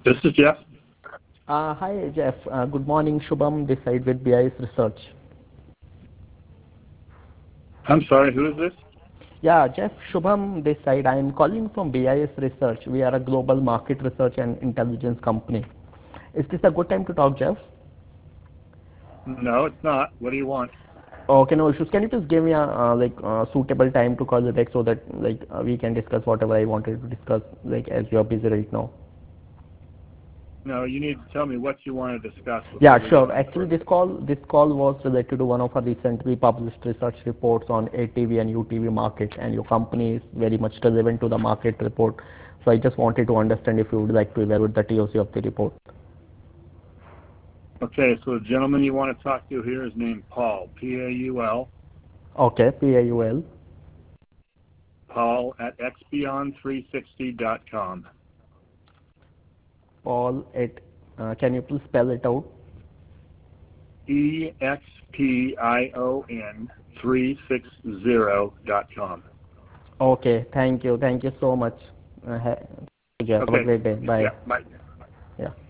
This is Jeff. Hi, Jeff. Good morning. Shubham this side with BIS Research. I'm sorry, who is this? Yeah, Jeff, Shubham this side. I am calling from BIS Research. We are a global market research and intelligence company. Is this a good time to talk, Jeff? No, it's not. What do you want? Okay, no issues. Can you please give me a suitable time to call you back so that we can discuss whatever I wanted to discuss, as you are busy right now? No, you need to tell me what you want to discuss Yeah, before we go sure. any Actually, further. this call was related to one of our recently published research reports on ATV and UTV market, and your company is very much relevant to the market report. So I just wanted to understand if you would like to evaluate the TOC of the report. Okay, so the gentleman you want to talk to here is named Paul, P-A-U-L, Okay, PAUL. Paul at xbeyond360.com. Paul at, can you please spell it out? EXPION 360.com. Okay, thank you so much. Jeff. Have a Okay, great day. Bye. yeah, bye. Yeah.